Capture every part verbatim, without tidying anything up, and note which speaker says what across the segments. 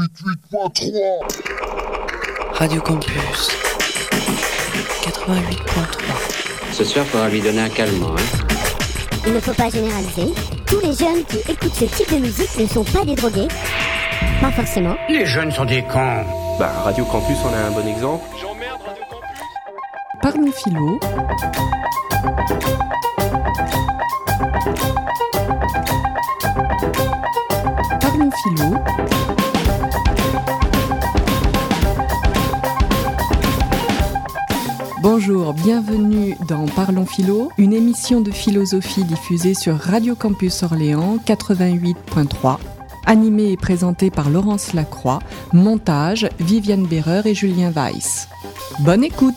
Speaker 1: quatre-vingt-huit point trois.
Speaker 2: Radio Campus quatre-vingt-huit point trois.
Speaker 3: Ce soir, il faudra lui donner un calmant, hein.
Speaker 4: Il ne faut pas généraliser. Tous les jeunes qui écoutent ce type de musique ne sont pas des drogués. Pas forcément.
Speaker 5: Les jeunes sont des cons.
Speaker 6: Bah, Radio Campus en a un bon exemple.
Speaker 7: J'emmerde Radio Campus.
Speaker 8: Parlons philo. Parlons philo. Bonjour, bienvenue dans Parlons Philo, une émission de philosophie diffusée sur Radio Campus Orléans quatre-vingt-huit point trois, animée et présentée par Laurence Lacroix, montage Viviane Berreur et Julien Weiss. Bonne écoute!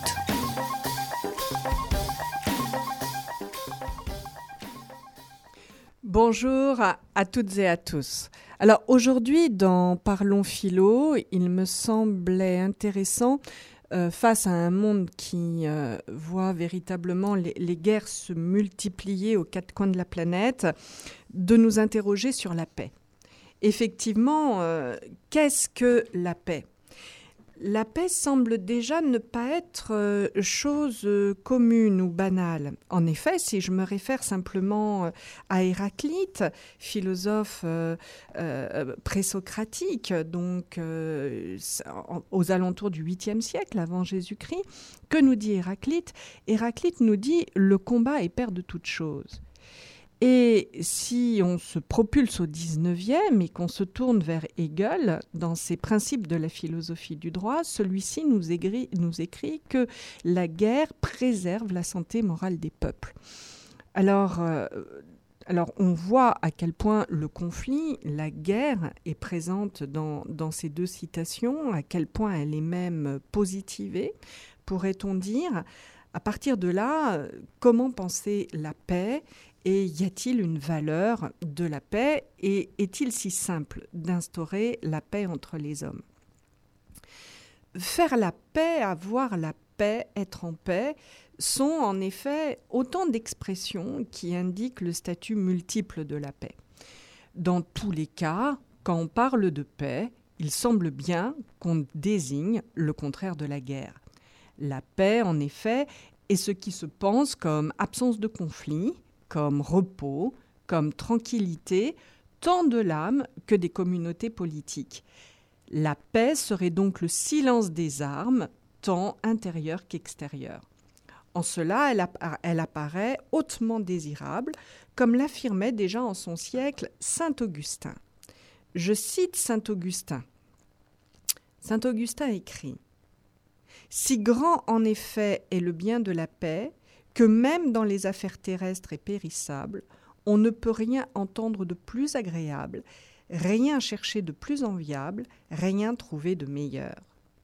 Speaker 8: Bonjour à, à toutes et à tous. Alors aujourd'hui, dans Parlons Philo, il me semblait intéressant, euh, face à un monde qui euh, voit véritablement les, les guerres se multiplier aux quatre coins de la planète, de nous interroger sur la paix. Effectivement, euh, qu'est-ce que la paix ? La paix semble déjà ne pas être euh, chose euh, commune ou banale. En effet, si je me réfère simplement euh, à Héraclite, philosophe euh, euh, présocratique, donc euh, aux alentours du huitième siècle avant Jésus-Christ, que nous dit Héraclite ? Héraclite nous dit « le combat est père de toute chose ». Et si on se propulse au dix-neuvième et qu'on se tourne vers Hegel, dans ses principes de la philosophie du droit, celui-ci nous écrit, nous écrit que la guerre préserve la santé morale des peuples. Alors, euh, alors on voit à quel point le conflit, la guerre, est présente dans, dans ces deux citations, à quel point elle est même positivée, pourrait-on dire. À partir de là, comment penser la paix ? Et y a-t-il une valeur de la paix ? Et est-il si simple d'instaurer la paix entre les hommes ? Faire la paix, avoir la paix, être en paix, sont en effet autant d'expressions qui indiquent le statut multiple de la paix. Dans tous les cas, quand on parle de paix, il semble bien qu'on désigne le contraire de la guerre. La paix, en effet, est ce qui se pense comme absence de conflit, comme repos, comme tranquillité, tant de l'âme que des communautés politiques. La paix serait donc le silence des armes, tant intérieur qu'extérieur. En cela, elle, appa- elle apparaît hautement désirable, comme l'affirmait déjà en son siècle saint Augustin. Je cite saint Augustin. Saint Augustin écrit « Si grand en effet est le bien de la paix, que même dans les affaires terrestres et périssables, on ne peut rien entendre de plus agréable, rien chercher de plus enviable, rien trouver de meilleur. »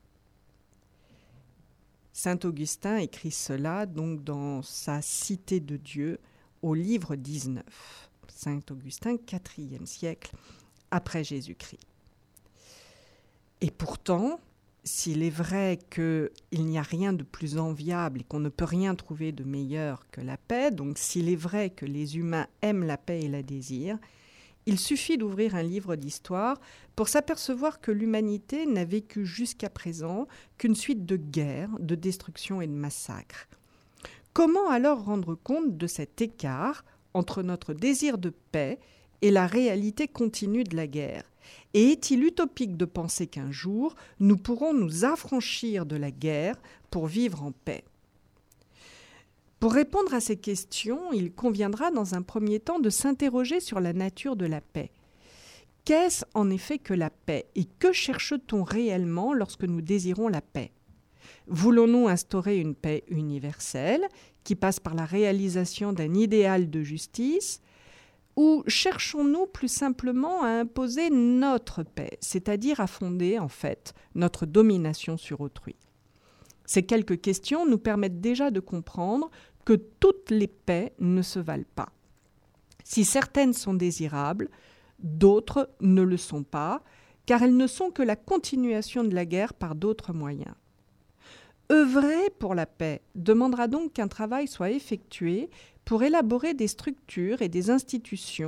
Speaker 8: Saint Augustin écrit cela donc dans sa Cité de Dieu au livre dix-neuf. Saint Augustin, quatrième siècle après Jésus-Christ. Et pourtant, s'il est vrai qu'il n'y a rien de plus enviable et qu'on ne peut rien trouver de meilleur que la paix, donc s'il est vrai que les humains aiment la paix et la désirent, il suffit d'ouvrir un livre d'histoire pour s'apercevoir que l'humanité n'a vécu jusqu'à présent qu'une suite de guerres, de destructions et de massacres. Comment alors rendre compte de cet écart entre notre désir de paix et la réalité continue de la guerre ? Et est-il utopique de penser qu'un jour, nous pourrons nous affranchir de la guerre pour vivre en paix ? Pour répondre à ces questions, il conviendra dans un premier temps de s'interroger sur la nature de la paix. Qu'est-ce en effet que la paix et que cherche-t-on réellement lorsque nous désirons la paix ? Voulons-nous instaurer une paix universelle qui passe par la réalisation d'un idéal de justice ? Ou cherchons-nous plus simplement à imposer notre paix, c'est-à-dire à fonder en fait notre domination sur autrui ? Ces quelques questions nous permettent déjà de comprendre que toutes les paix ne se valent pas. Si certaines sont désirables, d'autres ne le sont pas, car elles ne sont que la continuation de la guerre par d'autres moyens. Œuvrer pour la paix demandera donc qu'un travail soit effectué pour élaborer des structures et des institutions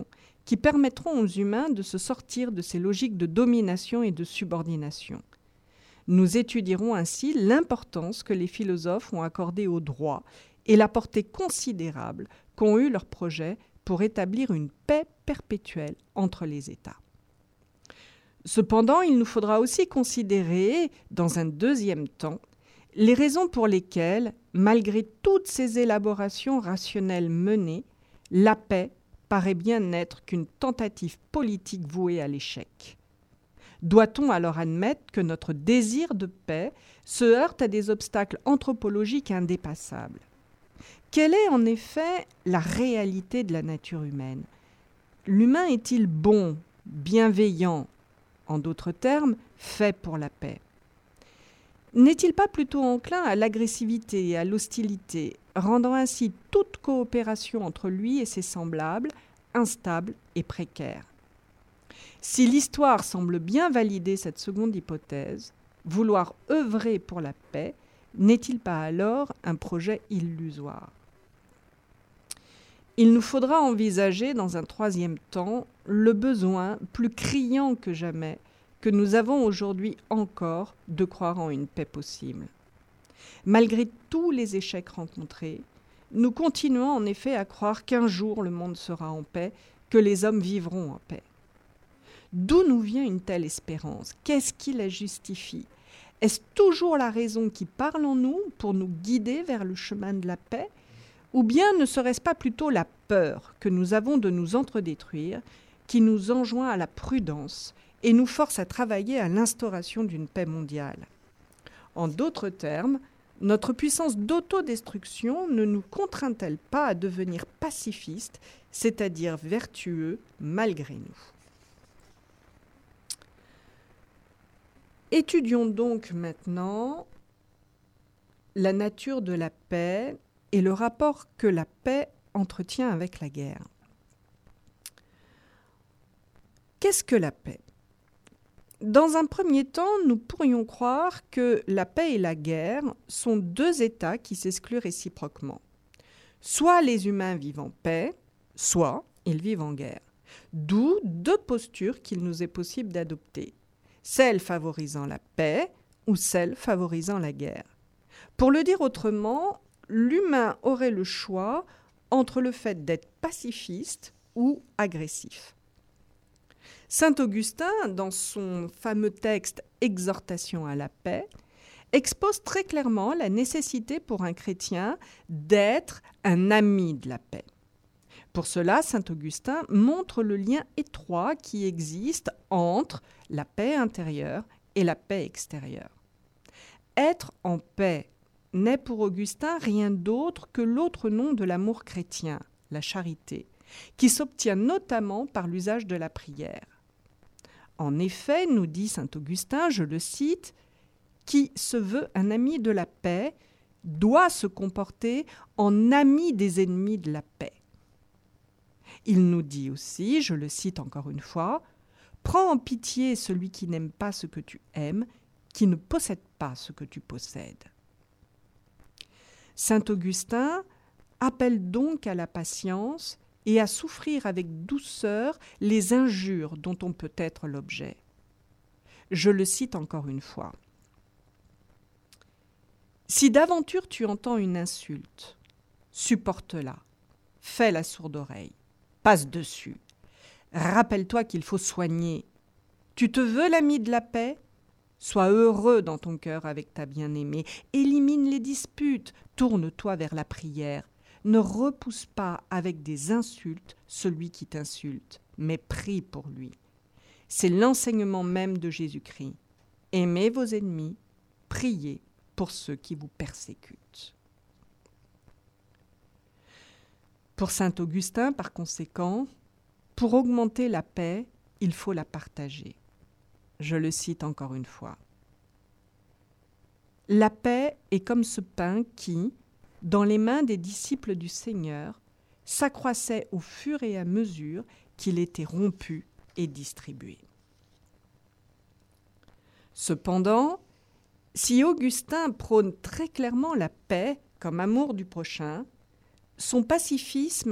Speaker 8: qui permettront aux humains de se sortir de ces logiques de domination et de subordination. Nous étudierons ainsi l'importance que les philosophes ont accordée au droit et la portée considérable qu'ont eu leurs projets pour établir une paix perpétuelle entre les États. Cependant, il nous faudra aussi considérer, dans un deuxième temps, les raisons pour lesquelles, malgré toutes ces élaborations rationnelles menées, la paix paraît bien n'être qu'une tentative politique vouée à l'échec. Doit-on alors admettre que notre désir de paix se heurte à des obstacles anthropologiques indépassables ? Quelle est en effet la réalité de la nature humaine ? L'humain est-il bon, bienveillant, en d'autres termes, fait pour la paix ? N'est-il pas plutôt enclin à l'agressivité et à l'hostilité, rendant ainsi toute coopération entre lui et ses semblables instable et précaire ? Si l'histoire semble bien valider cette seconde hypothèse, vouloir œuvrer pour la paix n'est-il pas alors un projet illusoire ? Il nous faudra envisager dans un troisième temps le besoin plus criant que jamais que nous avons aujourd'hui encore de croire en une paix possible. Malgré tous les échecs rencontrés, nous continuons en effet à croire qu'un jour le monde sera en paix, que les hommes vivront en paix. D'où nous vient une telle espérance ? Qu'est-ce qui la justifie ? Est-ce toujours la raison qui parle en nous pour nous guider vers le chemin de la paix ? Ou bien ne serait-ce pas plutôt la peur que nous avons de nous entredétruire qui nous enjoint à la prudence et nous force à travailler à l'instauration d'une paix mondiale ? En d'autres termes, notre puissance d'autodestruction ne nous contraint-elle pas à devenir pacifistes, c'est-à-dire vertueux malgré nous ? Étudions donc maintenant la nature de la paix et le rapport que la paix entretient avec la guerre. Qu'est-ce que la paix ? Dans un premier temps, nous pourrions croire que la paix et la guerre sont deux états qui s'excluent réciproquement. Soit les humains vivent en paix, soit ils vivent en guerre. D'où deux postures qu'il nous est possible d'adopter, celle favorisant la paix ou celle favorisant la guerre. Pour le dire autrement, l'humain aurait le choix entre le fait d'être pacifiste ou agressif. Saint Augustin, dans son fameux texte « Exhortation à la paix », expose très clairement la nécessité pour un chrétien d'être un ami de la paix. Pour cela, saint Augustin montre le lien étroit qui existe entre la paix intérieure et la paix extérieure. Être en paix n'est pour Augustin rien d'autre que l'autre nom de l'amour chrétien, la charité, qui s'obtient notamment par l'usage de la prière. En effet, nous dit saint Augustin, je le cite, « Qui se veut un ami de la paix doit se comporter en ami des ennemis de la paix. » Il nous dit aussi, je le cite encore une fois, « Prends en pitié celui qui n'aime pas ce que tu aimes, qui ne possède pas ce que tu possèdes. » Saint Augustin appelle donc à la patience et à souffrir avec douceur les injures dont on peut être l'objet. Je le cite encore une fois. « Si d'aventure tu entends une insulte, supporte-la, fais la sourde oreille, passe dessus. Rappelle-toi qu'il faut soigner. Tu te veux l'ami de la paix ? Sois heureux dans ton cœur avec ta bien-aimée. Élimine les disputes. Tourne-toi vers la prière. Ne repousse pas avec des insultes celui qui t'insulte, mais prie pour lui. C'est l'enseignement même de Jésus-Christ. Aimez vos ennemis, priez pour ceux qui vous persécutent. » Pour saint Augustin, par conséquent, pour augmenter la paix, il faut la partager. Je le cite encore une fois. « La paix est comme ce pain qui, dans les mains des disciples du Seigneur, s'accroissait au fur et à mesure qu'il était rompu et distribué. » Cependant, si Augustin prône très clairement la paix comme amour du prochain, son pacifisme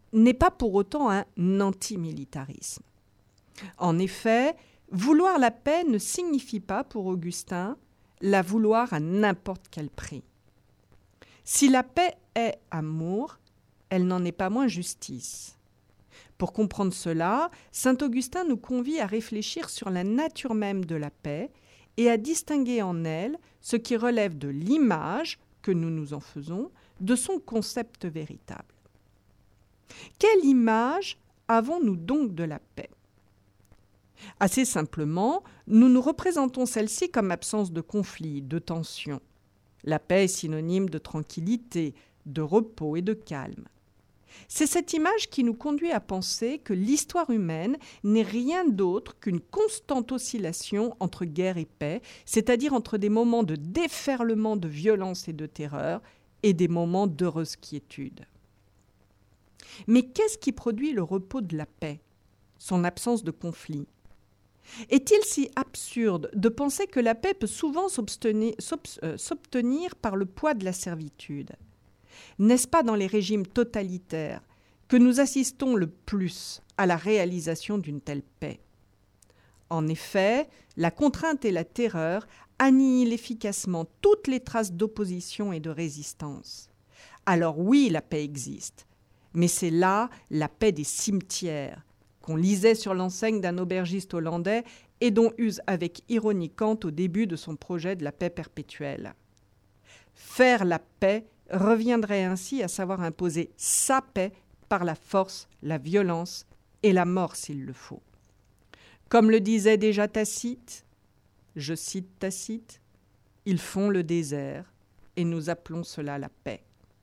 Speaker 8: n'est pas pour autant un antimilitarisme. En effet, vouloir la paix ne signifie pas pour Augustin la vouloir à n'importe quel prix. Si la paix est amour, elle n'en est pas moins justice. Pour comprendre cela, saint Augustin nous convie à réfléchir sur la nature même de la paix et à distinguer en elle ce qui relève de l'image que nous nous en faisons, de son concept véritable. Quelle image avons-nous donc de la paix ? Assez simplement, nous nous représentons celle-ci comme absence de conflit, de tension. La paix est synonyme de tranquillité, de repos et de calme. C'est cette image qui nous conduit à penser que l'histoire humaine n'est rien d'autre qu'une constante oscillation entre guerre et paix, c'est-à-dire entre des moments de déferlement de violence et de terreur et des moments d'heureuse quiétude. Mais qu'est-ce qui produit le repos de la paix, son absence de conflit ? Est-il si absurde de penser que la paix peut souvent s'obtenir, s'obtenir par le poids de la servitude ? N'est-ce pas dans les régimes totalitaires que nous assistons le plus à la réalisation d'une telle paix ? En effet, la contrainte et la terreur annihilent efficacement toutes les traces d'opposition et de résistance. Alors oui, la paix existe, mais c'est là la paix des cimetières, qu'on lisait sur l'enseigne d'un aubergiste hollandais et dont use avec ironie Kant au début de son projet de la paix perpétuelle. Faire la paix reviendrait ainsi à savoir imposer sa paix par la force, la violence et la mort s'il le faut. Comme le disait déjà Tacite, je cite Tacite, « Ils font le désert et nous appelons cela la paix ».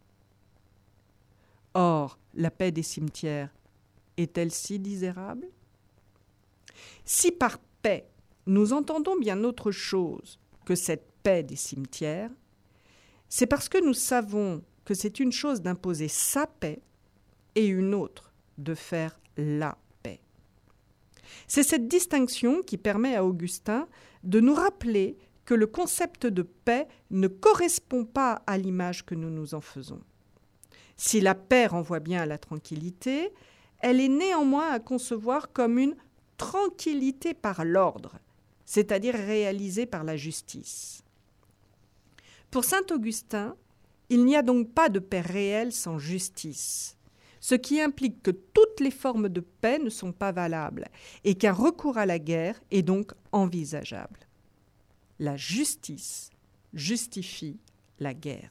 Speaker 8: Or, la paix des cimetières est-elle si désirable ? Si par paix, nous entendons bien autre chose que cette paix des cimetières, c'est parce que nous savons que c'est une chose d'imposer sa paix et une autre de faire la paix. C'est cette distinction qui permet à Augustin de nous rappeler que le concept de paix ne correspond pas à l'image que nous nous en faisons. Si la paix renvoie bien à la tranquillité, elle est néanmoins à concevoir comme une tranquillité par l'ordre, c'est-à-dire réalisée par la justice. Pour saint Augustin, il n'y a donc pas de paix réelle sans justice, ce qui implique que toutes les formes de paix ne sont pas valables et qu'un recours à la guerre est donc envisageable. La justice justifie la guerre.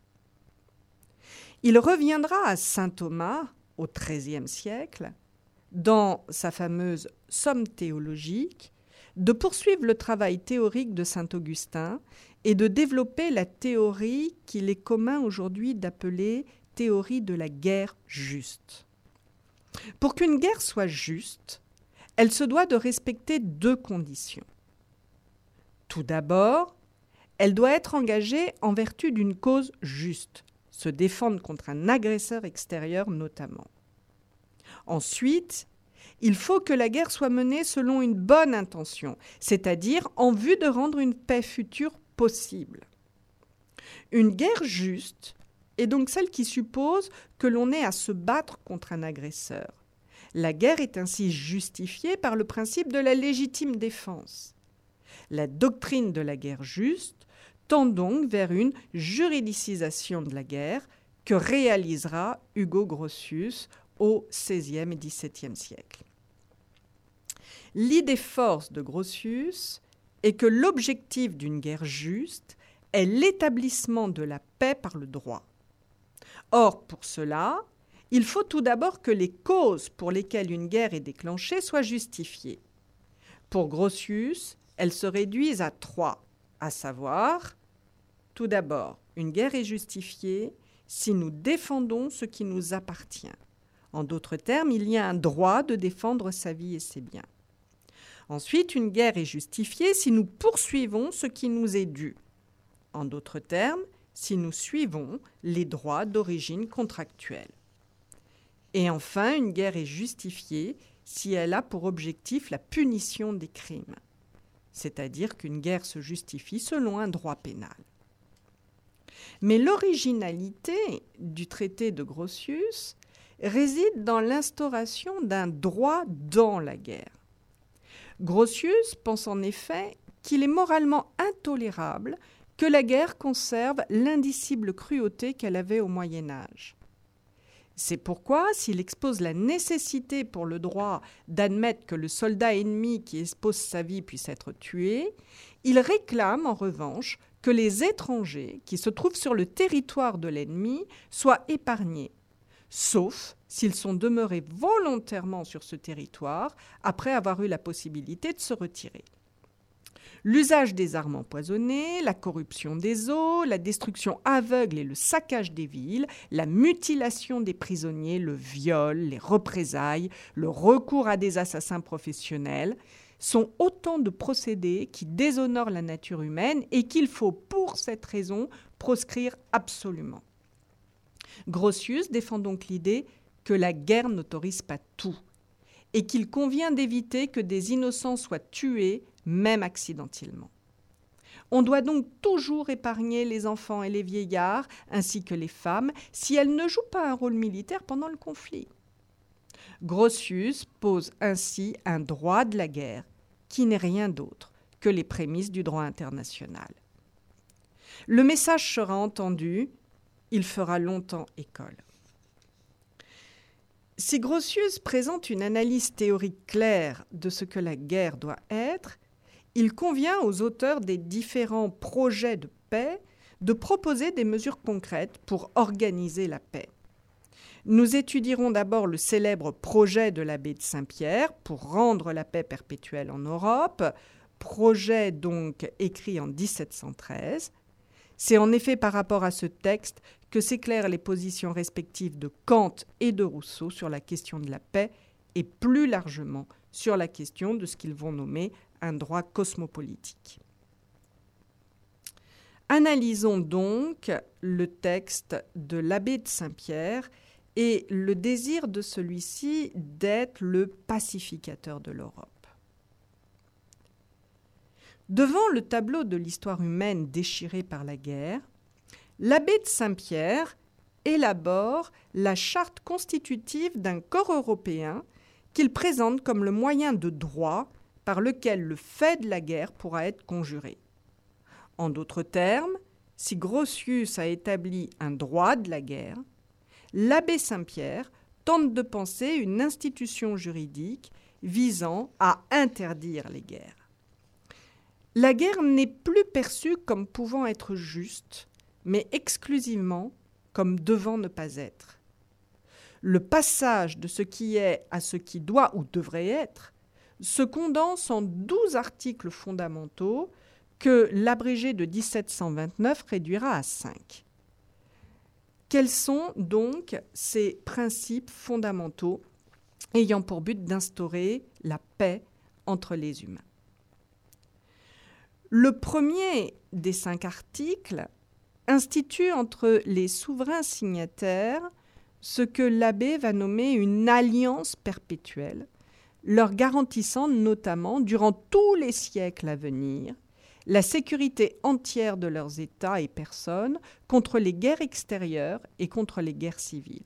Speaker 8: Il reviendra à saint Thomas, au treizième siècle, dans sa fameuse Somme théologique, de poursuivre le travail théorique de saint Augustin et de développer la théorie qu'il est commun aujourd'hui d'appeler théorie de la guerre juste. Pour qu'une guerre soit juste, elle se doit de respecter deux conditions. Tout d'abord, elle doit être engagée en vertu d'une cause juste, se défendre contre un agresseur extérieur notamment. Ensuite, il faut que la guerre soit menée selon une bonne intention, c'est-à-dire en vue de rendre une paix future possible. Une guerre juste est donc celle qui suppose que l'on ait à se battre contre un agresseur. La guerre est ainsi justifiée par le principe de la légitime défense. La doctrine de la guerre juste tend donc vers une juridicisation de la guerre que réalisera Hugo Grotius au seizième et dix-septième siècle. L'idée force de Grotius est que l'objectif d'une guerre juste est l'établissement de la paix par le droit. Or, pour cela, il faut tout d'abord que les causes pour lesquelles une guerre est déclenchée soient justifiées. Pour Grotius, elles se réduisent à trois, à savoir, tout d'abord, une guerre est justifiée si nous défendons ce qui nous appartient. En d'autres termes, il y a un droit de défendre sa vie et ses biens. Ensuite, une guerre est justifiée si nous poursuivons ce qui nous est dû. En d'autres termes, si nous suivons les droits d'origine contractuelle. Et enfin, une guerre est justifiée si elle a pour objectif la punition des crimes, c'est-à-dire qu'une guerre se justifie selon un droit pénal. Mais l'originalité du traité de Grotius réside dans l'instauration d'un droit dans la guerre. Grotius pense en effet qu'il est moralement intolérable que la guerre conserve l'indicible cruauté qu'elle avait au Moyen Âge. C'est pourquoi, s'il expose la nécessité pour le droit d'admettre que le soldat ennemi qui expose sa vie puisse être tué, il réclame en revanche que les étrangers qui se trouvent sur le territoire de l'ennemi soient épargnés, sauf s'ils sont demeurés volontairement sur ce territoire après avoir eu la possibilité de se retirer. L'usage des armes empoisonnées, la corruption des eaux, la destruction aveugle et le saccage des villes, la mutilation des prisonniers, le viol, les représailles, le recours à des assassins professionnels sont autant de procédés qui déshonorent la nature humaine et qu'il faut pour cette raison proscrire absolument. Grotius défend donc l'idée que la guerre n'autorise pas tout et qu'il convient d'éviter que des innocents soient tués, même accidentellement. On doit donc toujours épargner les enfants et les vieillards, ainsi que les femmes, si elles ne jouent pas un rôle militaire pendant le conflit. Grotius pose ainsi un droit de la guerre, qui n'est rien d'autre que les prémices du droit international. Le message sera entendu, il fera longtemps école. Si Grotius présente une analyse théorique claire de ce que la guerre doit être, il convient aux auteurs des différents projets de paix de proposer des mesures concrètes pour organiser la paix. Nous étudierons d'abord le célèbre projet de l'abbé de Saint-Pierre pour rendre la paix perpétuelle en Europe, projet donc écrit en dix-sept cent treize. C'est en effet par rapport à ce texte que s'éclairent les positions respectives de Kant et de Rousseau sur la question de la paix et plus largement sur la question de ce qu'ils vont nommer un droit cosmopolitique. Analysons donc le texte de l'abbé de Saint-Pierre et le désir de celui-ci d'être le pacificateur de l'Europe. Devant le tableau de l'histoire humaine déchirée par la guerre, l'abbé de Saint-Pierre élabore la charte constitutive d'un corps européen qu'il présente comme le moyen de droit par lequel le fait de la guerre pourra être conjuré. En d'autres termes, si Grotius a établi un droit de la guerre, l'abbé Saint-Pierre tente de penser une institution juridique visant à interdire les guerres. La guerre n'est plus perçue comme pouvant être juste, mais exclusivement comme devant ne pas être. Le passage de ce qui est à ce qui doit ou devrait être se condense en douze articles fondamentaux que l'abrégé de dix-sept cent vingt-neuf réduira à cinq. Quels sont donc ces principes fondamentaux ayant pour but d'instaurer la paix entre les humains? Le premier des cinq articles institue entre les souverains signataires ce que l'abbé va nommer une alliance perpétuelle, leur garantissant notamment, durant tous les siècles à venir, la sécurité entière de leurs États et personnes contre les guerres extérieures et contre les guerres civiles.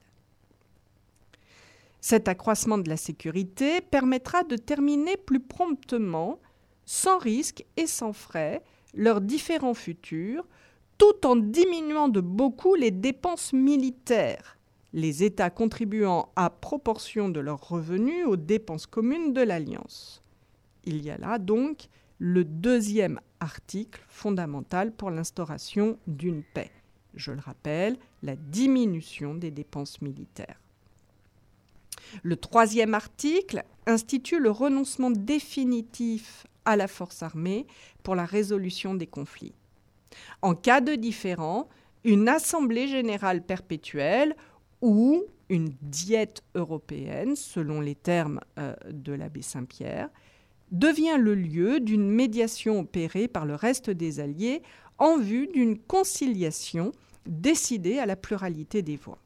Speaker 8: Cet accroissement de la sécurité permettra de terminer plus promptement, sans risque et sans frais, leurs différends futurs, tout en diminuant de beaucoup les dépenses militaires, les États contribuant à proportion de leurs revenus aux dépenses communes de l'Alliance. Il y a là donc le deuxième article fondamental pour l'instauration d'une paix. Je le rappelle, la diminution des dépenses militaires. Le troisième article institue le renoncement définitif à la force armée pour la résolution des conflits. En cas de différend, une assemblée générale perpétuelle ou une diète européenne, selon les termes euh, de l'abbé Saint-Pierre, devient le lieu d'une médiation opérée par le reste des alliés en vue d'une conciliation décidée à la pluralité des voix.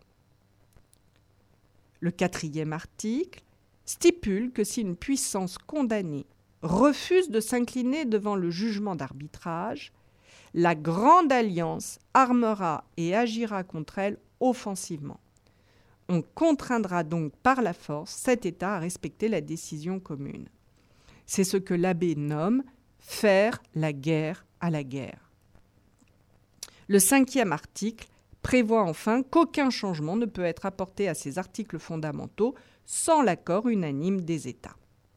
Speaker 8: Le quatrième article stipule que si une puissance condamnée refuse de s'incliner devant le jugement d'arbitrage, la Grande Alliance armera et agira contre elle offensivement. On contraindra donc par la force cet État à respecter la décision commune. C'est ce que l'abbé nomme « faire la guerre à la guerre ». Le cinquième article prévoit enfin qu'aucun changement ne peut être apporté à ces articles fondamentaux sans l'accord unanime des États.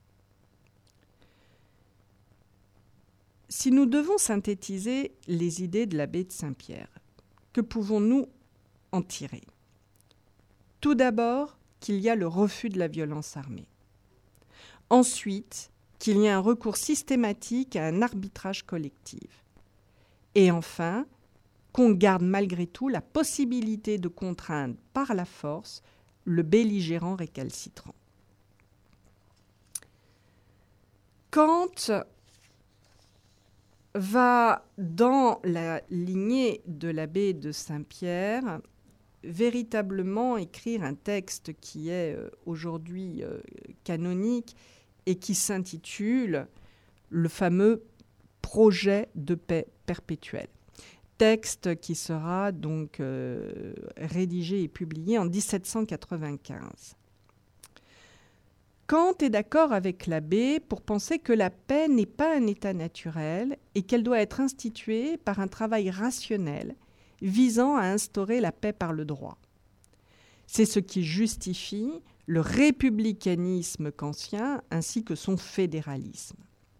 Speaker 8: Si nous devons synthétiser les idées de l'abbé de Saint-Pierre, que pouvons-nous en tirer ? Tout d'abord, qu'il y a le refus de la violence armée. Ensuite, qu'il y a un recours systématique à un arbitrage collectif. Et enfin, qu'on garde malgré tout la possibilité de contraindre par la force le belligérant récalcitrant. Kant va, dans la lignée de l'abbé de Saint-Pierre, véritablement écrire un texte qui est euh, aujourd'hui euh, canonique et qui s'intitule le fameux projet de paix perpétuelle. Texte qui sera donc euh, rédigé et publié en dix-sept cent quatre-vingt-quinze. Kant est d'accord avec l'abbé pour penser que la paix n'est pas un état naturel et qu'elle doit être instituée par un travail rationnel visant à instaurer la paix par le droit. C'est ce qui justifie le républicanisme kantien ainsi que son fédéralisme.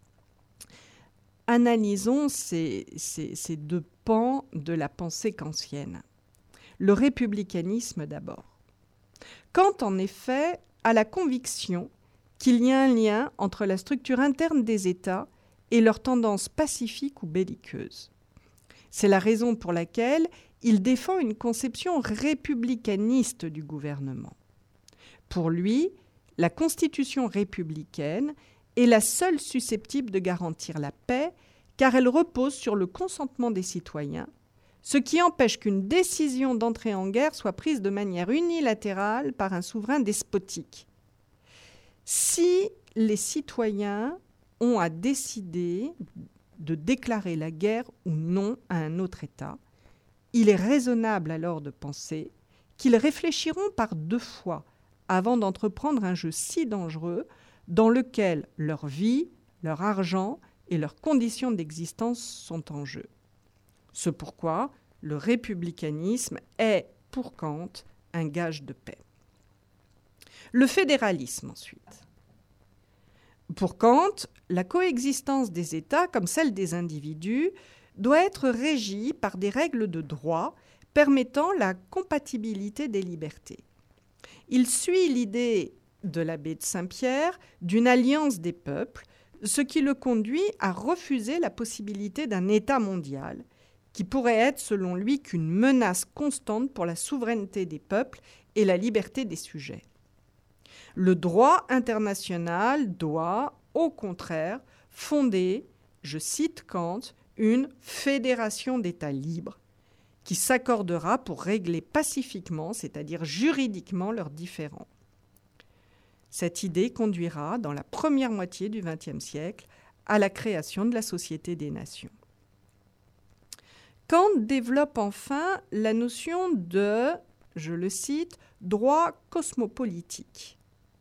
Speaker 8: Analysons ces, ces, ces deux pans de la pensée kantienne. Le républicanisme d'abord. Kant, en effet, a la conviction qu'il y a un lien entre la structure interne des États et leur tendance pacifique ou belliqueuse. C'est la raison pour laquelle il défend une conception républicaniste du gouvernement. Pour lui, la Constitution républicaine est la seule susceptible de garantir la paix, car elle repose sur le consentement des citoyens, ce qui empêche qu'une décision d'entrer en guerre soit prise de manière unilatérale par un souverain despotique. Si les citoyens ont à décider de déclarer la guerre ou non à un autre État, il est raisonnable alors de penser qu'ils réfléchiront par deux fois avant d'entreprendre un jeu si dangereux dans lequel leur vie, leur argent et leurs conditions d'existence sont en jeu. C'est pourquoi le républicanisme est, pour Kant, un gage de paix. Le fédéralisme, ensuite. Pour Kant, la coexistence des États, comme celle des individus, doit être régie par des règles de droit permettant la compatibilité des libertés. Il suit l'idée de l'abbé de Saint-Pierre d'une alliance des peuples, ce qui le conduit à refuser la possibilité d'un État mondial, qui pourrait être, selon lui, qu'une menace constante pour la souveraineté des peuples et la liberté des sujets. Le droit international doit, au contraire, fonder, je cite Kant, une fédération d'États libres qui s'accordera pour régler pacifiquement, c'est-à-dire juridiquement, leurs différends. Cette idée conduira, dans la première moitié du vingtième siècle, à la création de la Société des Nations. Kant développe enfin la notion de, je le cite, droit cosmopolitique.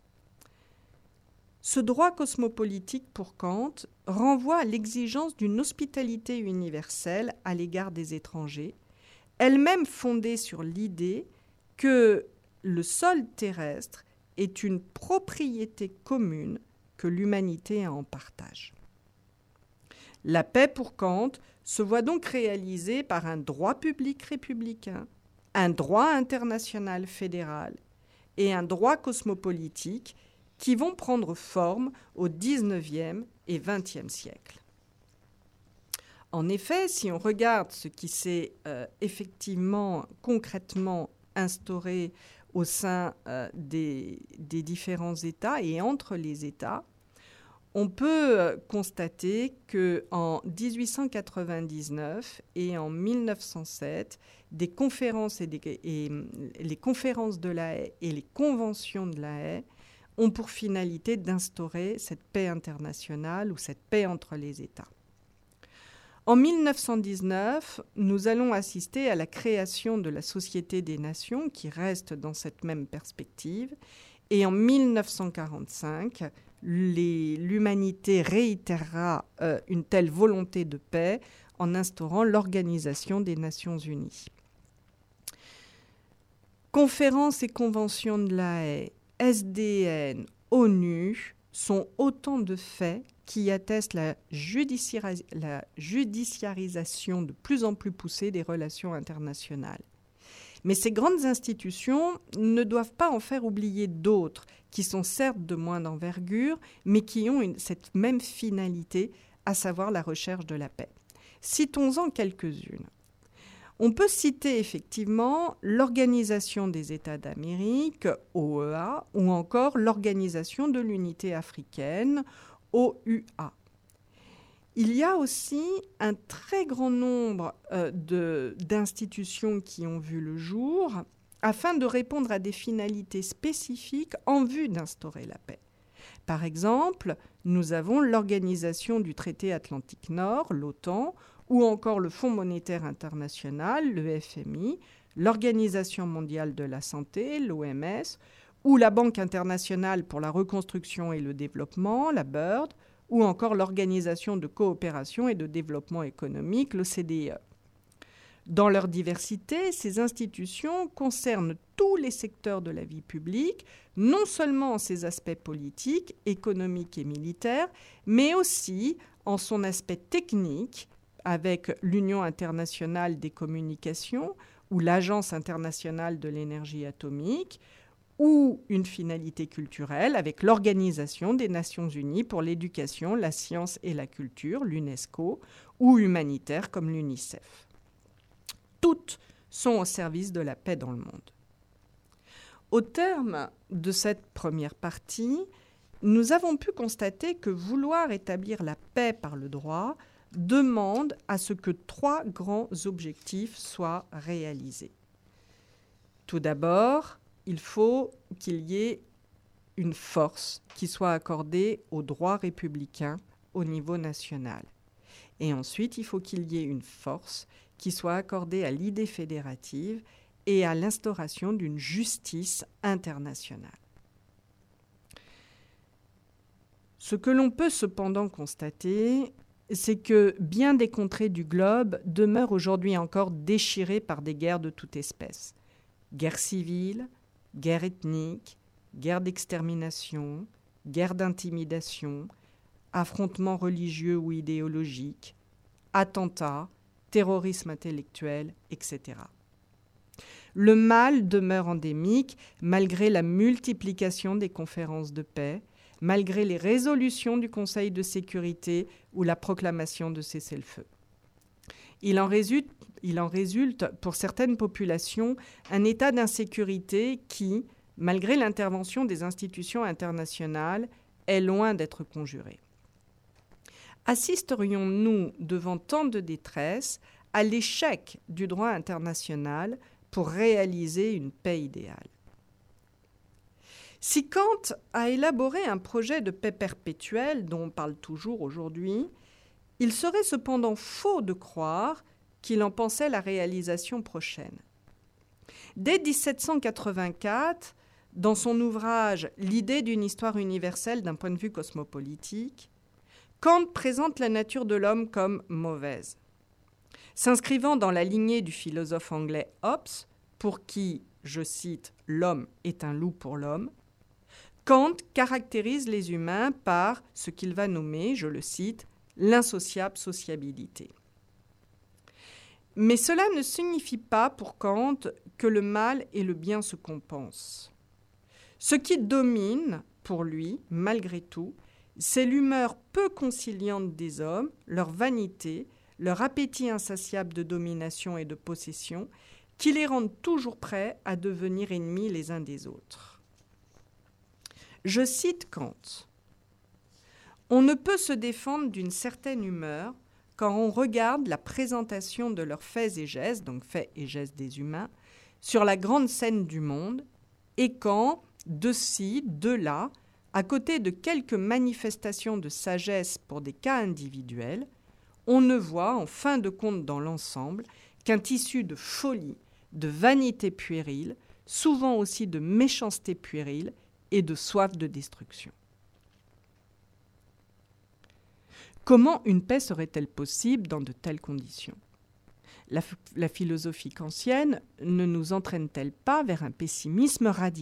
Speaker 8: Ce droit cosmopolitique pour Kant renvoie à l'exigence d'une hospitalité universelle à l'égard des étrangers, elle-même fondée sur l'idée que le sol terrestre est une propriété commune que l'humanité a en partage. La paix pour Kant se voit donc réalisée par un droit public républicain, un droit international fédéral et un droit cosmopolitique qui vont prendre forme au dix-neuvième et vingtième siècle. En effet, si on regarde ce qui s'est euh, effectivement, concrètement instauré au sein euh, des, des différents États et entre les États, on peut euh, constater qu'en dix-huit cent quatre-vingt-dix-neuf et en mille neuf cent sept, des conférences et, des, et les conférences de La Haye et les conventions de La Haye ont pour finalité d'instaurer cette paix internationale ou cette paix entre les États. En mille neuf cent dix-neuf, nous allons assister à la création de la Société des Nations qui reste dans cette même perspective. Et en mille neuf cent quarante-cinq, les, l'humanité réitérera euh, une telle volonté de paix en instaurant l'Organisation des Nations Unies. Conférences et conventions de la Haye, S D N, ONU sont autant de faits qui attestent la, judiciaris- la judiciarisation de plus en plus poussée des relations internationales. Mais ces grandes institutions ne doivent pas en faire oublier d'autres, qui sont certes de moindre envergure, mais qui ont une, cette même finalité, à savoir la recherche de la paix. Citons-en quelques-unes. On peut citer effectivement l'Organisation des États d'Amérique, O E A, ou encore l'Organisation de l'Unité africaine, O U A. Il y a aussi un très grand nombre euh, de, d'institutions qui ont vu le jour afin de répondre à des finalités spécifiques en vue d'instaurer la paix. Par exemple, nous avons l'Organisation du traité Atlantique Nord, l'OTAN, ou encore le Fonds monétaire international, le F M I, l'Organisation mondiale de la santé, l'O M S, ou la Banque internationale pour la reconstruction et le développement, la B I R D, ou encore l'Organisation de coopération et de développement économique, l'O C D E. Dans leur diversité, ces institutions concernent tous les secteurs de la vie publique, non seulement en ses aspects politiques, économiques et militaires, mais aussi en son aspect technique, avec l'Union internationale des communications ou l'Agence internationale de l'énergie atomique, ou une finalité culturelle avec l'Organisation des Nations Unies pour l'éducation, la science et la culture, l'UNESCO, ou humanitaire comme l'UNICEF. Toutes sont au service de la paix dans le monde. Au terme de cette première partie, nous avons pu constater que vouloir établir la paix par le droit demande à ce que trois grands objectifs soient réalisés. Tout d'abord, il faut qu'il y ait une force qui soit accordée au droit républicain au niveau national. Et ensuite, il faut qu'il y ait une force qui soit accordée à l'idée fédérative et à l'instauration d'une justice internationale. Ce que l'on peut cependant constater, c'est que bien des contrées du globe demeurent aujourd'hui encore déchirées par des guerres de toute espèce. Guerre civile, guerre ethnique, guerre d'extermination, guerre d'intimidation, affrontements religieux ou idéologiques, attentats, terrorisme intellectuel, et cetera. Le mal demeure endémique malgré la multiplication des conférences de paix, malgré les résolutions du Conseil de sécurité ou la proclamation de cessez-le-feu. Il en résulte, il en résulte pour certaines populations un état d'insécurité qui, malgré l'intervention des institutions internationales, est loin d'être conjuré. Assisterions-nous devant tant de détresse à l'échec du droit international pour réaliser une paix idéale? Si Kant a élaboré un projet de paix perpétuelle dont on parle toujours aujourd'hui, il serait cependant faux de croire qu'il en pensait la réalisation prochaine. Dès dix-sept cent quatre-vingt-quatre, dans son ouvrage « L'idée d'une histoire universelle d'un point de vue cosmopolitique », Kant présente la nature de l'homme comme mauvaise. S'inscrivant dans la lignée du philosophe anglais Hobbes, pour qui, je cite, « l'homme est un loup pour l'homme », Kant caractérise les humains par ce qu'il va nommer, je le cite, « l'insociable sociabilité ». Mais cela ne signifie pas pour Kant que le mal et le bien se compensent. Ce qui domine, pour lui, malgré tout, c'est l'humeur peu conciliante des hommes, leur vanité, leur appétit insatiable de domination et de possession, qui les rendent toujours prêts à devenir ennemis les uns des autres. Je cite Kant. « On ne peut se défendre d'une certaine humeur quand on regarde la présentation de leurs faits et gestes, donc faits et gestes des humains, sur la grande scène du monde, et quand, de ci, de là, à côté de quelques manifestations de sagesse pour des cas individuels, on ne voit en fin de compte dans l'ensemble qu'un tissu de folie, de vanité puérile, souvent aussi de méchanceté puérile et de soif de destruction. Comment une paix serait-elle possible dans de telles conditions ? La, la philosophie kantienne ne nous entraîne-t-elle pas vers un pessimisme radical ?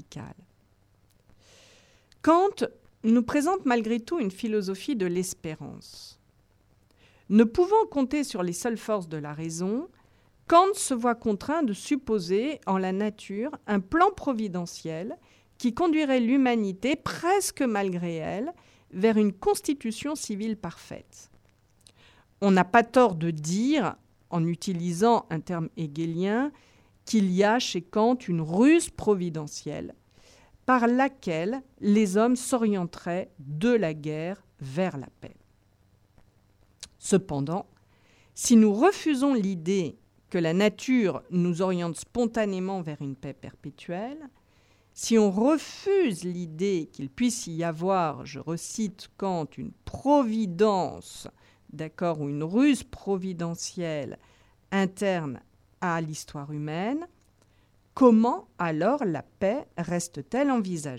Speaker 8: Kant nous présente malgré tout une philosophie de l'espérance. Ne pouvant compter sur les seules forces de la raison, Kant se voit contraint de supposer en la nature un plan providentiel qui conduirait l'humanité, presque malgré elle, vers une constitution civile parfaite. On n'a pas tort de dire, en utilisant un terme hegelien, qu'il y a chez Kant une ruse providentielle par laquelle les hommes s'orienteraient de la guerre vers la paix. Cependant, si nous refusons l'idée que la nature nous oriente spontanément vers une paix perpétuelle, si on refuse l'idée qu'il puisse y avoir, je recite Kant, une providence, d'accord, ou une ruse providentielle interne à l'histoire humaine, comment alors la paix reste-t-elle envisageable ?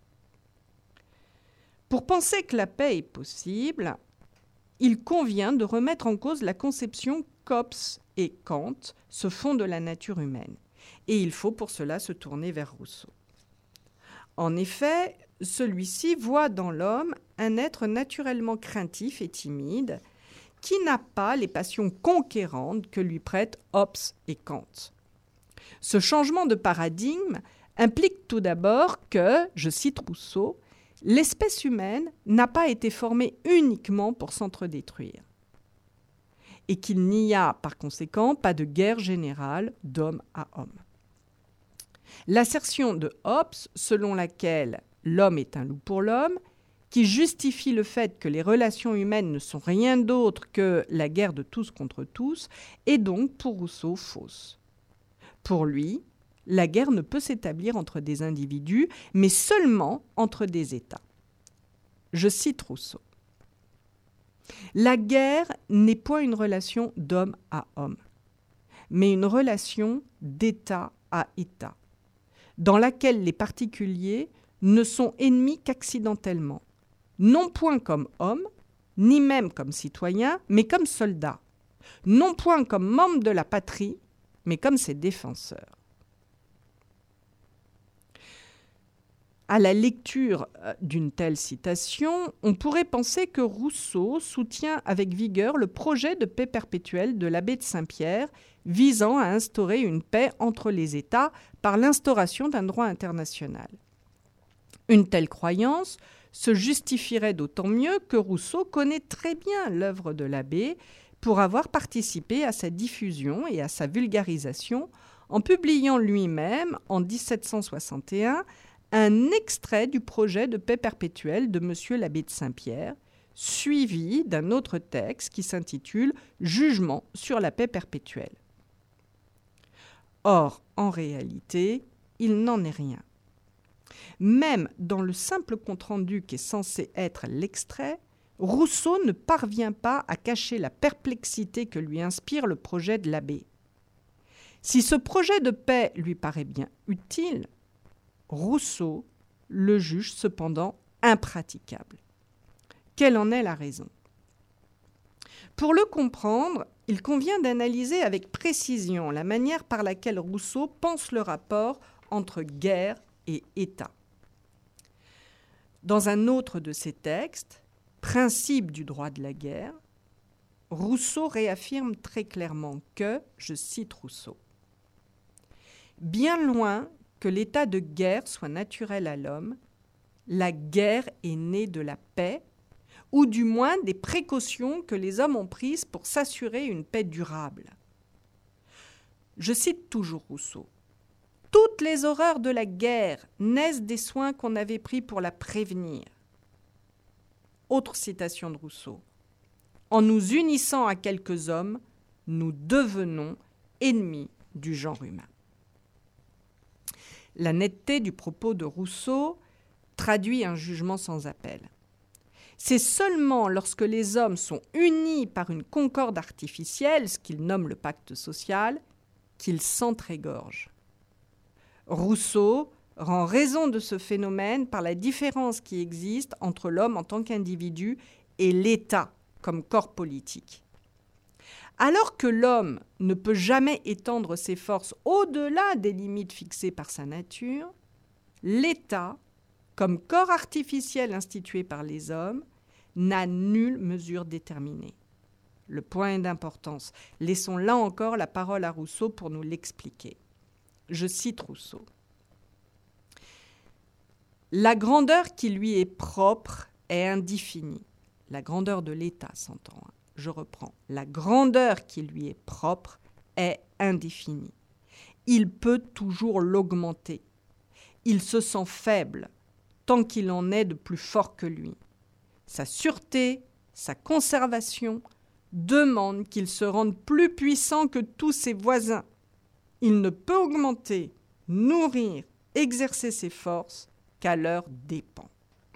Speaker 8: Pour penser que la paix est possible, il convient de remettre en cause la conception qu'Hobbes et Kant se font de la nature humaine. Et il faut pour cela se tourner vers Rousseau. En effet, celui-ci voit dans l'homme un être naturellement craintif et timide qui n'a pas les passions conquérantes que lui prêtent Hobbes et Kant. Ce changement de paradigme implique tout d'abord que, je cite Rousseau, « l'espèce humaine n'a pas été formée uniquement pour s'entre-détruire » et qu'il n'y a par conséquent pas de guerre générale d'homme à homme. L'assertion de Hobbes, selon laquelle l'homme est un loup pour l'homme, qui justifie le fait que les relations humaines ne sont rien d'autre que la guerre de tous contre tous, est donc pour Rousseau fausse. Pour lui, la guerre ne peut s'établir entre des individus, mais seulement entre des États. Je cite Rousseau. « La guerre n'est point une relation d'homme à homme, mais une relation d'État à État, dans laquelle les particuliers ne sont ennemis qu'accidentellement, non point comme hommes, ni même comme citoyens, mais comme soldats, non point comme membres de la patrie, mais comme ses défenseurs. » À la lecture d'une telle citation, on pourrait penser que Rousseau soutient avec vigueur le projet de paix perpétuelle de l'abbé de Saint-Pierre visant à instaurer une paix entre les États par l'instauration d'un droit international. Une telle croyance se justifierait d'autant mieux que Rousseau connaît très bien l'œuvre de l'abbé pour avoir participé à sa diffusion et à sa vulgarisation en publiant lui-même en dix-sept cent soixante et un un extrait du projet de paix perpétuelle de Monsieur l'abbé de Saint-Pierre, suivi d'un autre texte qui s'intitule « Jugement sur la paix perpétuelle ». Or, en réalité, il n'en est rien. Même dans le simple compte-rendu qui est censé être l'extrait, Rousseau ne parvient pas à cacher la perplexité que lui inspire le projet de l'abbé. Si ce projet de paix lui paraît bien utile, Rousseau le juge cependant impraticable. Quelle en est la raison ? Pour le comprendre, il convient d'analyser avec précision la manière par laquelle Rousseau pense le rapport entre guerre et État. Dans un autre de ses textes, « Principe du droit de la guerre », Rousseau réaffirme très clairement que, je cite Rousseau, « Bien loin que l'état de guerre soit naturel à l'homme, la guerre est née de la paix, ou du moins des précautions que les hommes ont prises pour s'assurer une paix durable. » Je cite toujours Rousseau. « Toutes les horreurs de la guerre naissent des soins qu'on avait pris pour la prévenir. » Autre citation de Rousseau. « En nous unissant à quelques hommes, nous devenons ennemis du genre humain. » La netteté du propos de Rousseau traduit un jugement sans appel. C'est seulement lorsque les hommes sont unis par une concorde artificielle, ce qu'il nomme le pacte social, qu'ils s'entr'égorgent. Rousseau rend raison de ce phénomène par la différence qui existe entre l'homme en tant qu'individu et l'État comme corps politique. Alors que l'homme ne peut jamais étendre ses forces au-delà des limites fixées par sa nature, l'État, comme corps artificiel institué par les hommes, n'a nulle mesure déterminée. Le point est d'importance. Laissons là encore la parole à Rousseau pour nous l'expliquer. Je cite Rousseau. « La grandeur qui lui est propre est indéfinie. » La grandeur de l'État s'entend. Hein. Je reprends. La grandeur qui lui est propre est indéfinie. Il peut toujours l'augmenter. Il se sent faible tant qu'il en est de plus fort que lui. Sa sûreté, sa conservation demandent qu'il se rende plus puissant que tous ses voisins. Il ne peut augmenter, nourrir, exercer ses forces qu'à leur dépens.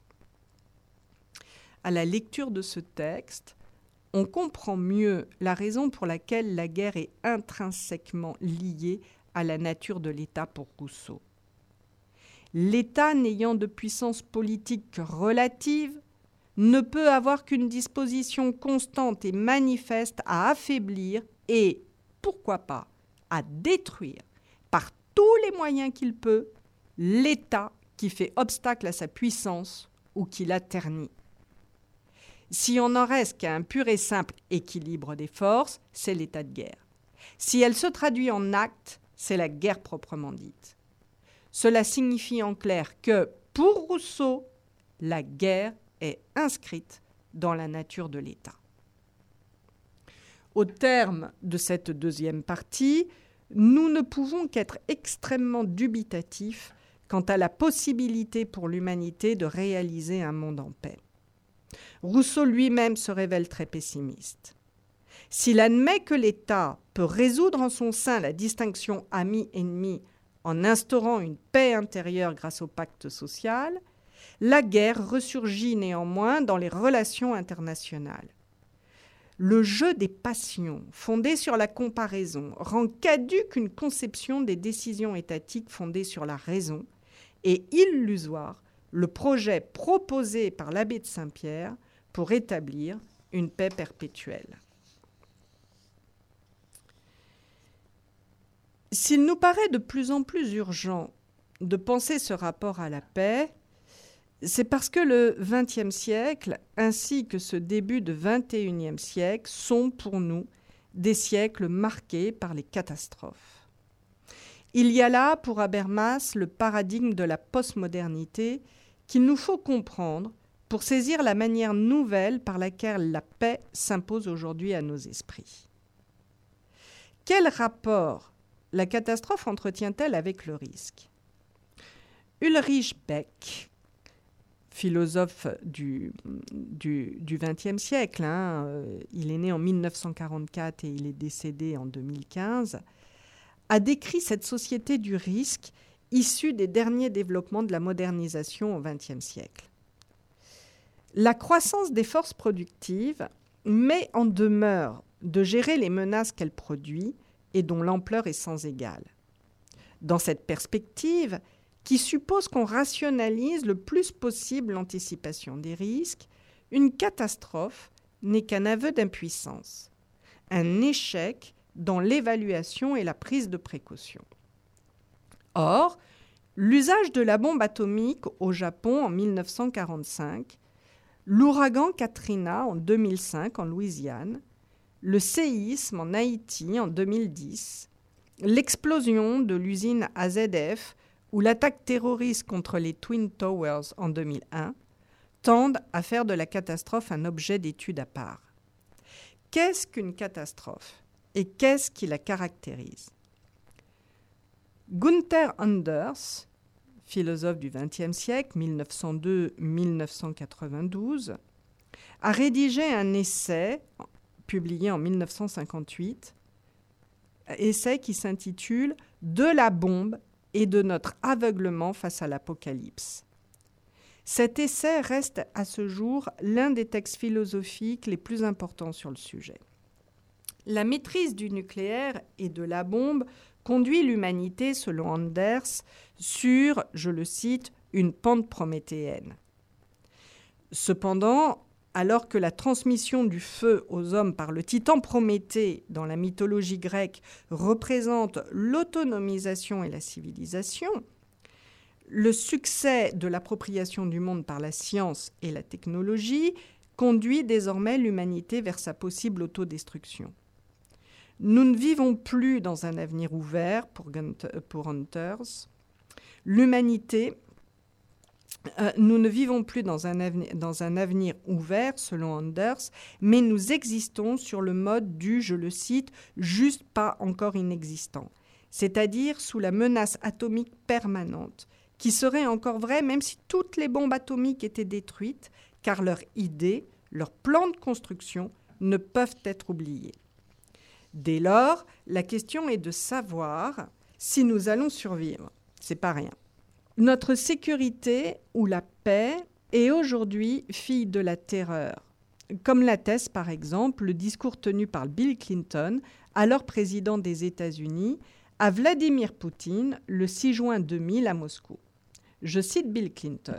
Speaker 8: À la lecture de ce texte, on comprend mieux la raison pour laquelle la guerre est intrinsèquement liée à la nature de l'État pour Rousseau. L'État n'ayant de puissance politique que relative ne peut avoir qu'une disposition constante et manifeste à affaiblir et, pourquoi pas, à détruire par tous les moyens qu'il peut l'État qui fait obstacle à sa puissance ou qui la ternit. Si on n'en reste qu'à un pur et simple équilibre des forces, c'est l'état de guerre. Si elle se traduit en actes, c'est la guerre proprement dite. Cela signifie en clair que, pour Rousseau, la guerre est inscrite dans la nature de l'État. Au terme de cette deuxième partie, nous ne pouvons qu'être extrêmement dubitatifs quant à la possibilité pour l'humanité de réaliser un monde en paix. Rousseau lui-même se révèle très pessimiste. S'il admet que l'État peut résoudre en son sein la distinction ami-ennemi en instaurant une paix intérieure grâce au pacte social, la guerre ressurgit néanmoins dans les relations internationales. Le jeu des passions, fondé sur la comparaison, rend caduque une conception des décisions étatiques fondées sur la raison et illusoire le projet proposé par l'abbé de Saint-Pierre pour établir une paix perpétuelle. S'il nous paraît de plus en plus urgent de penser ce rapport à la paix, c'est parce que le vingtième siècle, ainsi que ce début de vingt et unième siècle, sont pour nous des siècles marqués par les catastrophes. Il y a là, pour Habermas, le paradigme de la postmodernité qu'il nous faut comprendre pour saisir la manière nouvelle par laquelle la paix s'impose aujourd'hui à nos esprits. Quel rapport la catastrophe entretient-elle avec le risque ? Ulrich Beck, philosophe du, du, du vingtième siècle, hein, euh, il est né en mille neuf cent quarante-quatre et il est décédé en deux mille quinze, a décrit cette société du risque issue des derniers développements de la modernisation au vingtième siècle. La croissance des forces productives met en demeure de gérer les menaces qu'elle produit et dont l'ampleur est sans égale. Dans cette perspective, qui suppose qu'on rationalise le plus possible l'anticipation des risques, une catastrophe n'est qu'un aveu d'impuissance, un échec dans l'évaluation et la prise de précaution. Or, l'usage de la bombe atomique au Japon en mille neuf cent quarante-cinq, l'ouragan Katrina en deux mille cinq en Louisiane, le séisme en Haïti en deux mille dix, l'explosion de l'usine A Z F ou l'attaque terroriste contre les Twin Towers en deux mille un, tendent à faire de la catastrophe un objet d'étude à part. Qu'est-ce qu'une catastrophe et qu'est-ce qui la caractérise ? Gunther Anders, philosophe du vingtième siècle, mille neuf cent deux à mille neuf cent quatre-vingt-douze, a rédigé un essai publié en mille neuf cent cinquante-huit, essai qui s'intitule « De la bombe et de notre aveuglement face à l'apocalypse ». Cet essai reste à ce jour l'un des textes philosophiques les plus importants sur le sujet. La maîtrise du nucléaire et de la bombe conduit l'humanité, selon Anders, sur, je le cite, une pente prométhéenne. Cependant, alors que la transmission du feu aux hommes par le titan Prométhée dans la mythologie grecque représente l'autonomisation et la civilisation, le succès de l'appropriation du monde par la science et la technologie conduit désormais l'humanité vers sa possible autodestruction. Nous ne vivons plus dans un avenir ouvert pour, Gunther, pour Hunters. L'humanité, euh, nous ne vivons plus dans un, avenir, dans un avenir ouvert, selon Anders, mais nous existons sur le mode du, je le cite, « juste pas encore inexistant », c'est-à-dire sous la menace atomique permanente, qui serait encore vrai même si toutes les bombes atomiques étaient détruites, car leurs idées, leurs plans de construction ne peuvent être oubliés. Dès lors, la question est de savoir si nous allons survivre. C'est pas rien. Notre sécurité ou la paix est aujourd'hui fille de la terreur, comme l'atteste par exemple le discours tenu par Bill Clinton, alors président des États-Unis, à Vladimir Poutine le six juin deux mille à Moscou. Je cite Bill Clinton.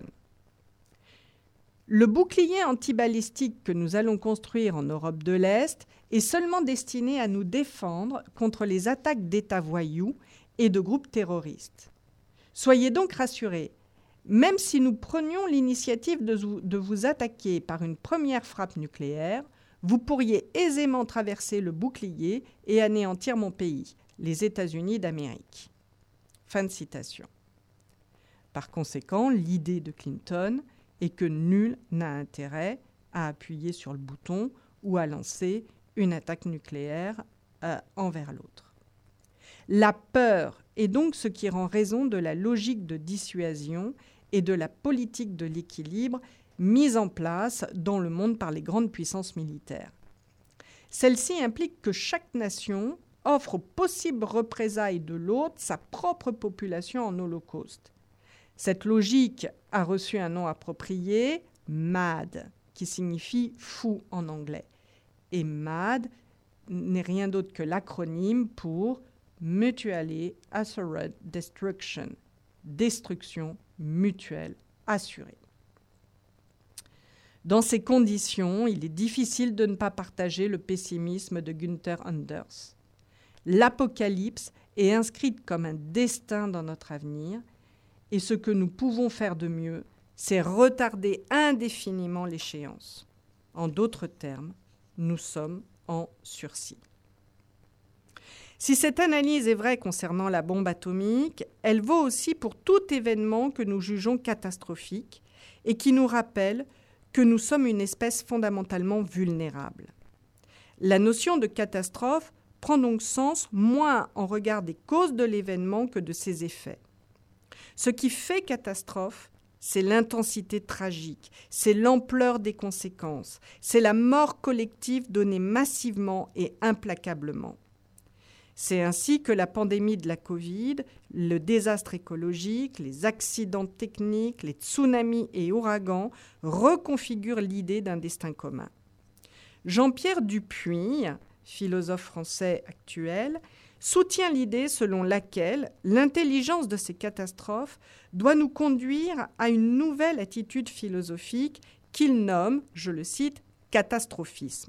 Speaker 8: « Le bouclier antibalistique que nous allons construire en Europe de l'Est est seulement destiné à nous défendre contre les attaques d'États voyous et de groupes terroristes. Soyez donc rassurés, même si nous prenions l'initiative de, de vous attaquer par une première frappe nucléaire, vous pourriez aisément traverser le bouclier et anéantir mon pays, les États-Unis d'Amérique. » Fin de citation. Par conséquent, l'idée de Clinton est que nul n'a intérêt à appuyer sur le bouton ou à lancer une attaque nucléaire euh, envers l'autre. La peur est donc ce qui rend raison de la logique de dissuasion et de la politique de l'équilibre mise en place dans le monde par les grandes puissances militaires. Celle-ci implique que chaque nation offre aux possibles représailles de l'autre sa propre population en holocauste. Cette logique a reçu un nom approprié, M A D, qui signifie fou en anglais. Et M A D n'est rien d'autre que l'acronyme pour Mutually Assured Destruction, destruction mutuelle assurée. Dans ces conditions, il est difficile de ne pas partager le pessimisme de Gunther Anders. L'apocalypse est inscrite comme un destin dans notre avenir, et ce que nous pouvons faire de mieux, c'est retarder indéfiniment l'échéance. En d'autres termes, nous sommes en sursis. Si cette analyse est vraie concernant la bombe atomique, elle vaut aussi pour tout événement que nous jugeons catastrophique et qui nous rappelle que nous sommes une espèce fondamentalement vulnérable. La notion de catastrophe prend donc sens moins en regard des causes de l'événement que de ses effets. Ce qui fait catastrophe, c'est l'intensité tragique, c'est l'ampleur des conséquences, c'est la mort collective donnée massivement et implacablement. C'est ainsi que la pandémie de la Covid, le désastre écologique, les accidents techniques, les tsunamis et ouragans reconfigurent l'idée d'un destin commun. Jean-Pierre Dupuy, philosophe français actuel, soutient l'idée selon laquelle l'intelligence de ces catastrophes doit nous conduire à une nouvelle attitude philosophique qu'il nomme, je le cite, catastrophisme.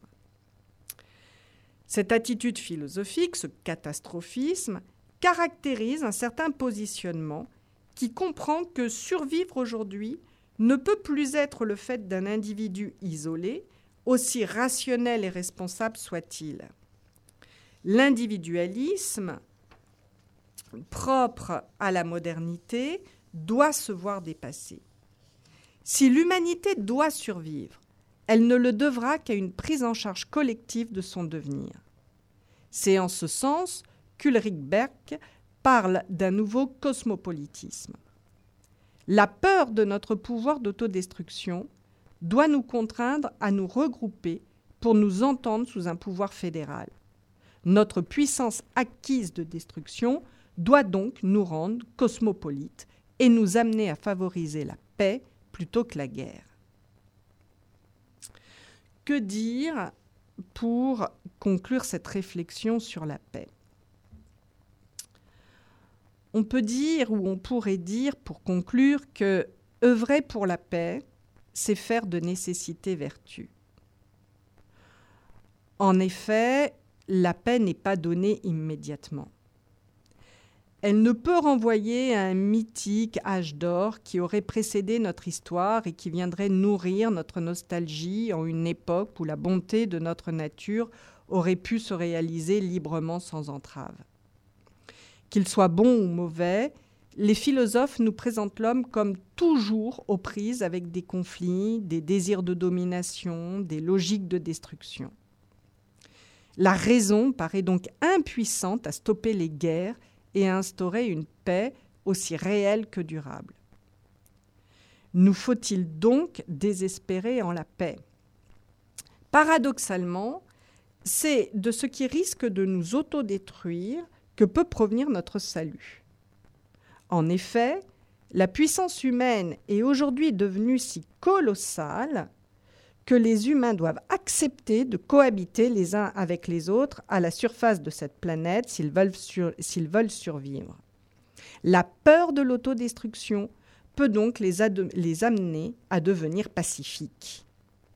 Speaker 8: Cette attitude philosophique, ce catastrophisme, caractérise un certain positionnement qui comprend que survivre aujourd'hui ne peut plus être le fait d'un individu isolé, aussi rationnel et responsable soit-il. L'individualisme, propre à la modernité, doit se voir dépassé. Si l'humanité doit survivre, elle ne le devra qu'à une prise en charge collective de son devenir. C'est en ce sens qu'Ulrich Beck parle d'un nouveau cosmopolitisme. La peur de notre pouvoir d'autodestruction doit nous contraindre à nous regrouper pour nous entendre sous un pouvoir fédéral. Notre puissance acquise de destruction doit donc nous rendre cosmopolites et nous amener à favoriser la paix plutôt que la guerre. Que dire pour conclure cette réflexion sur la paix ? On peut dire, ou on pourrait dire, pour conclure, que œuvrer pour la paix, c'est faire de nécessité vertu. En effet, la paix n'est pas donnée immédiatement. Elle ne peut renvoyer à un mythique âge d'or qui aurait précédé notre histoire et qui viendrait nourrir notre nostalgie en une époque où la bonté de notre nature aurait pu se réaliser librement sans entrave. Qu'il soit bon ou mauvais, les philosophes nous présentent l'homme comme toujours aux prises avec des conflits, des désirs de domination, des logiques de destruction. La raison paraît donc impuissante à stopper les guerres et à instaurer une paix aussi réelle que durable. Nous faut-il donc désespérer en la paix ? Paradoxalement, c'est de ce qui risque de nous autodétruire que peut provenir notre salut. En effet, la puissance humaine est aujourd'hui devenue si colossale que les humains doivent accepter de cohabiter les uns avec les autres à la surface de cette planète s'ils veulent, sur, s'ils veulent survivre. La peur de l'autodestruction peut donc les, ad- les amener à devenir pacifiques.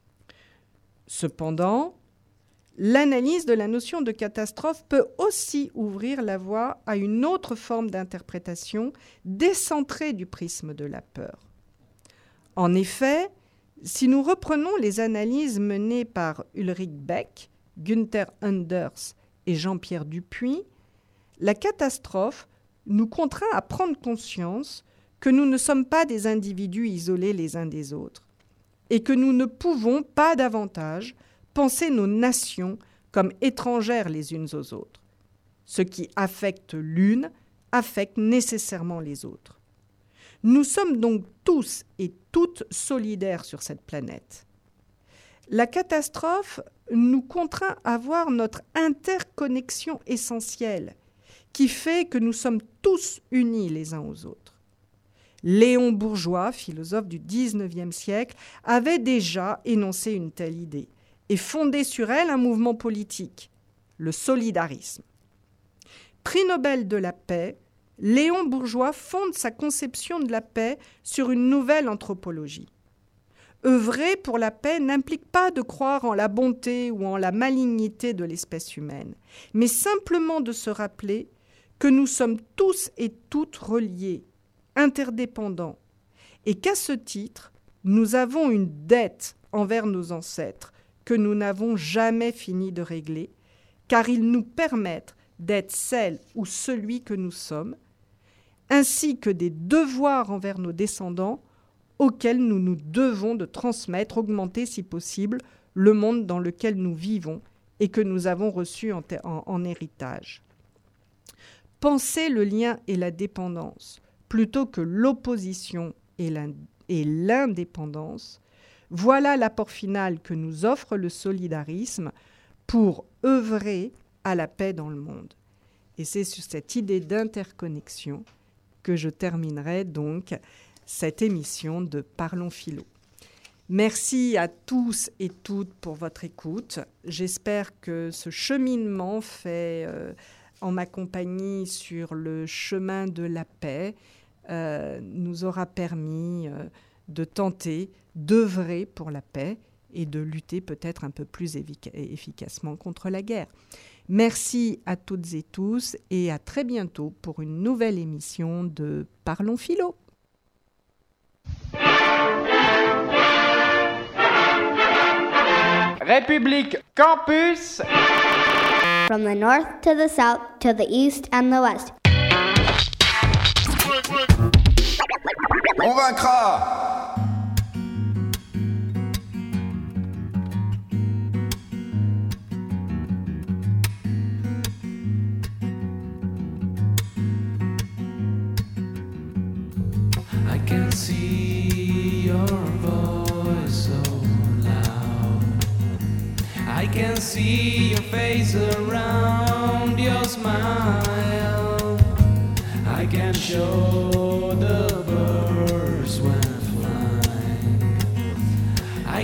Speaker 8: Cependant, l'analyse de la notion de catastrophe peut aussi ouvrir la voie à une autre forme d'interprétation décentrée du prisme de la peur. En effet, si nous reprenons les analyses menées par Ulrich Beck, Günther Anders et Jean-Pierre Dupuis, la catastrophe nous contraint à prendre conscience que nous ne sommes pas des individus isolés les uns des autres et que nous ne pouvons pas davantage penser nos nations comme étrangères les unes aux autres. Ce qui affecte l'une affecte nécessairement les autres. Nous sommes donc tous et toutes solidaires sur cette planète. La catastrophe nous contraint à voir notre interconnexion essentielle qui fait que nous sommes tous unis les uns aux autres. Léon Bourgeois, philosophe du dix-neuvième siècle, avait déjà énoncé une telle idée et fondé sur elle un mouvement politique, le solidarisme. Prix Nobel de la paix, Léon Bourgeois fonde sa conception de la paix sur une nouvelle anthropologie. Œuvrer pour la paix n'implique pas de croire en la bonté ou en la malignité de l'espèce humaine, mais simplement de se rappeler que nous sommes tous et toutes reliés, interdépendants, et qu'à ce titre, nous avons une dette envers nos ancêtres que nous n'avons jamais fini de régler, car ils nous permettent d'être celle ou celui que nous sommes, ainsi que des devoirs envers nos descendants auxquels nous nous devons de transmettre, augmenter si possible, le monde dans lequel nous vivons et que nous avons reçu en, en, en héritage. Penser le lien et la dépendance plutôt que l'opposition et, l'in- et l'indépendance, voilà l'apport final que nous offre le solidarisme pour œuvrer à la paix dans le monde. Et c'est sur cette idée d'interconnexion que je terminerai donc cette émission de Parlons Philo. Merci à tous et toutes pour votre écoute. J'espère que ce cheminement fait euh, en ma compagnie sur le chemin de la paix euh, nous aura permis euh, de tenter d'œuvrer pour la paix et de lutter peut-être un peu plus évic- efficacement contre la guerre. Merci à toutes et tous et à très bientôt pour une nouvelle émission de Parlons Philo.
Speaker 1: République Campus.
Speaker 4: From the north to the south to the east and the west.
Speaker 5: On vaincra!
Speaker 2: I can see your voice so loud. I can see your face around your smile. I can show the birds when flying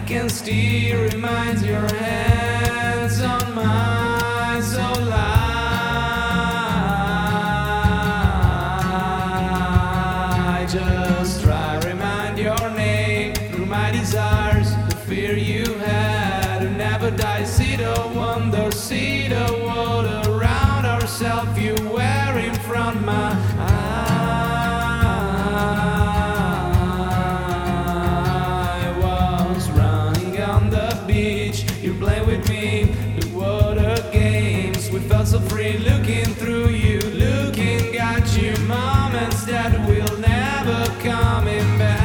Speaker 2: can still remind your hands on mine so light. Just try remind your name through my desires, the fear you had to never die. See the wonder, see the world around ourselves. You were in front my eyes. Play with me, the water games. We felt so free looking through you, looking at you. Moments that will never coming back.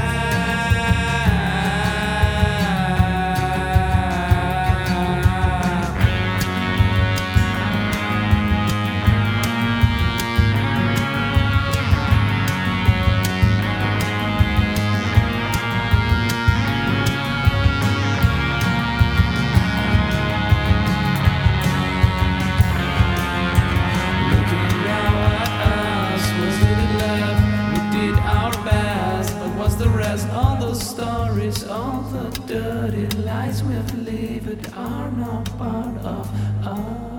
Speaker 2: All those stories, all the dirty lies we've lived are not part of us.